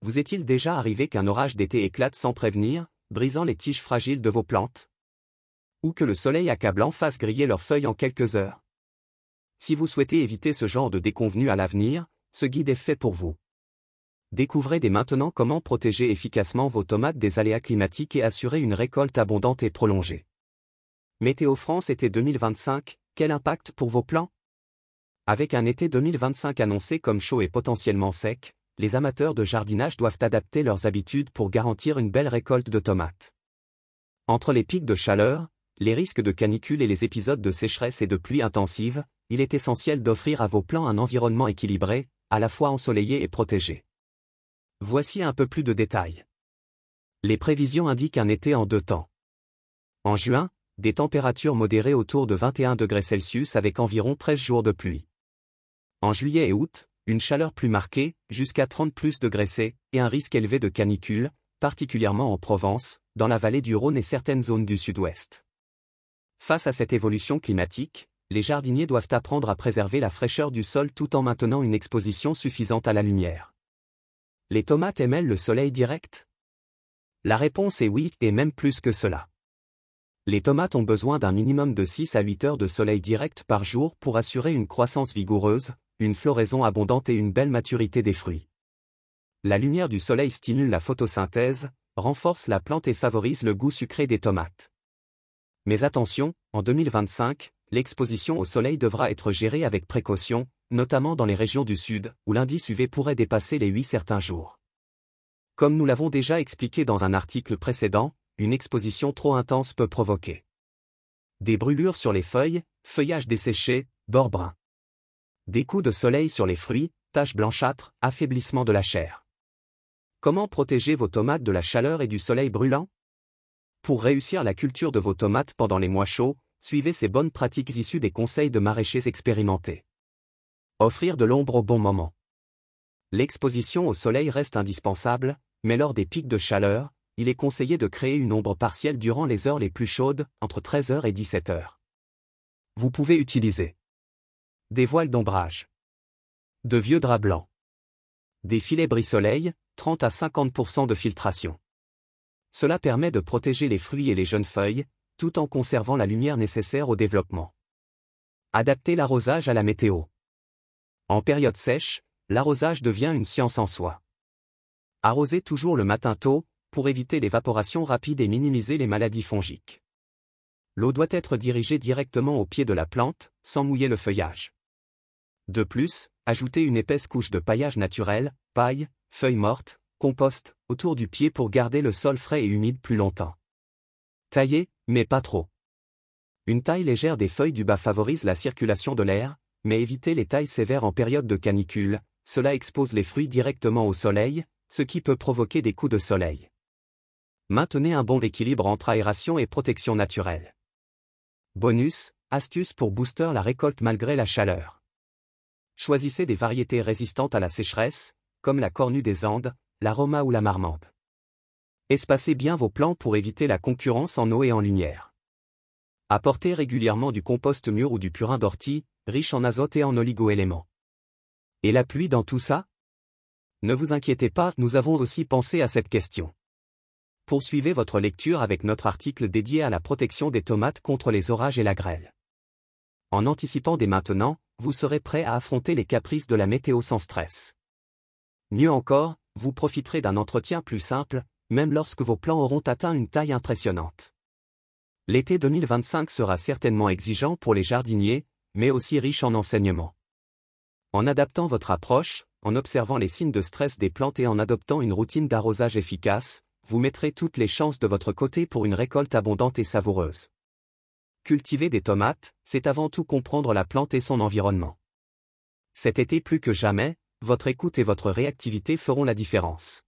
Vous est-il déjà arrivé qu'un orage d'été éclate sans prévenir, brisant les tiges fragiles de vos plantes? Ou que le soleil accablant fasse griller leurs feuilles en quelques heures? Si vous souhaitez éviter ce genre de déconvenue à l'avenir, ce guide est fait pour vous. Découvrez dès maintenant comment protéger efficacement vos tomates des aléas climatiques et assurer une récolte abondante et prolongée. Météo France été 2025, quel impact pour vos plants? Avec un été 2025 annoncé comme chaud et potentiellement sec, les amateurs de jardinage doivent adapter leurs habitudes pour garantir une belle récolte de tomates. Entre les pics de chaleur, les risques de canicule et les épisodes de sécheresse et de pluie intensive, il est essentiel d'offrir à vos plants un environnement équilibré, à la fois ensoleillé et protégé. Voici un peu plus de détails. Les prévisions indiquent un été en deux temps. En juin, des températures modérées autour de 21 degrés Celsius avec environ 13 jours de pluie. En juillet et août, une chaleur plus marquée, jusqu'à 30 degrés C, et un risque élevé de canicule, particulièrement en Provence, dans la vallée du Rhône et certaines zones du sud-ouest. Face à cette évolution climatique, les jardiniers doivent apprendre à préserver la fraîcheur du sol tout en maintenant une exposition suffisante à la lumière. Les tomates aiment-elles le soleil direct? La réponse est oui, et même plus que cela. Les tomates ont besoin d'un minimum de 6 à 8 heures de soleil direct par jour pour assurer une croissance vigoureuse, une floraison abondante et une belle maturité des fruits. La lumière du soleil stimule la photosynthèse, renforce la plante et favorise le goût sucré des tomates. Mais attention, en 2025, l'exposition au soleil devra être gérée avec précaution, notamment dans les régions du sud, où l'indice UV pourrait dépasser les 8 certains jours. Comme nous l'avons déjà expliqué dans un article précédent, une exposition trop intense peut provoquer des brûlures sur les feuilles, feuillage desséché, bords bruns. Des coups de soleil sur les fruits, taches blanchâtres, affaiblissement de la chair. Comment protéger vos tomates de la chaleur et du soleil brûlant? Pour réussir la culture de vos tomates pendant les mois chauds, suivez ces bonnes pratiques issues des conseils de maraîchers expérimentés. Offrir de l'ombre au bon moment. L'exposition au soleil reste indispensable, mais lors des pics de chaleur, il est conseillé de créer une ombre partielle durant les heures les plus chaudes, entre 13h et 17h. Vous pouvez utiliser des voiles d'ombrage, de vieux draps blancs, des filets brise-soleil, 30 à 50% de filtration. Cela permet de protéger les fruits et les jeunes feuilles, tout en conservant la lumière nécessaire au développement. Adapter l'arrosage à la météo. En période sèche, l'arrosage devient une science en soi. Arrosez toujours le matin tôt, pour éviter l'évaporation rapide et minimiser les maladies fongiques. L'eau doit être dirigée directement au pied de la plante, sans mouiller le feuillage. De plus, ajoutez une épaisse couche de paillage naturel, paille, feuilles mortes, compost, autour du pied pour garder le sol frais et humide plus longtemps. Taillez, mais pas trop. Une taille légère des feuilles du bas favorise la circulation de l'air, mais évitez les tailles sévères en période de canicule, cela expose les fruits directement au soleil, ce qui peut provoquer des coups de soleil. Maintenez un bon équilibre entre aération et protection naturelle. Bonus, astuce pour booster la récolte malgré la chaleur. Choisissez des variétés résistantes à la sécheresse, comme la cornue des Andes, la Roma ou la marmande. Espacez bien vos plants pour éviter la concurrence en eau et en lumière. Apportez régulièrement du compost mûr ou du purin d'ortie, riche en azote et en oligo-éléments. Et la pluie dans tout ça? Ne vous inquiétez pas, nous avons aussi pensé à cette question. Poursuivez votre lecture avec notre article dédié à la protection des tomates contre les orages et la grêle. En anticipant dès maintenant, vous serez prêt à affronter les caprices de la météo sans stress. Mieux encore, vous profiterez d'un entretien plus simple, même lorsque vos plants auront atteint une taille impressionnante. L'été 2025 sera certainement exigeant pour les jardiniers, mais aussi riche en enseignements. En adaptant votre approche, en observant les signes de stress des plantes et en adoptant une routine d'arrosage efficace, vous mettrez toutes les chances de votre côté pour une récolte abondante et savoureuse. Cultiver des tomates, c'est avant tout comprendre la plante et son environnement. Cet été plus que jamais, votre écoute et votre réactivité feront la différence.